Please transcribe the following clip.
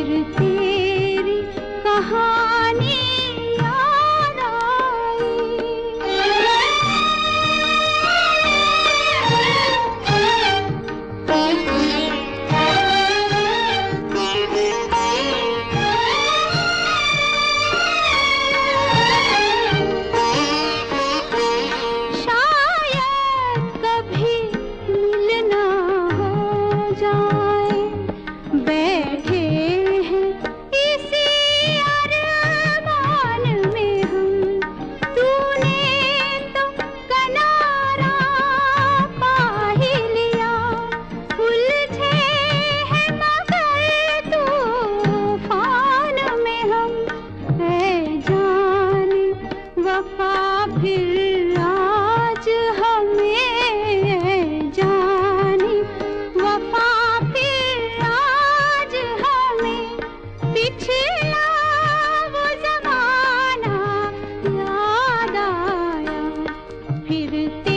फिर तेरी कहानी याद बैठे हैं इसी अरमान में हम, तूने तो किनारा पा ही लिया, उलझे हैं मगर तूफान में हम। ऐ जाने वफा फिर आज हमें, ऐ जाने वफा पिछला वो ज़माना याद आया फिर।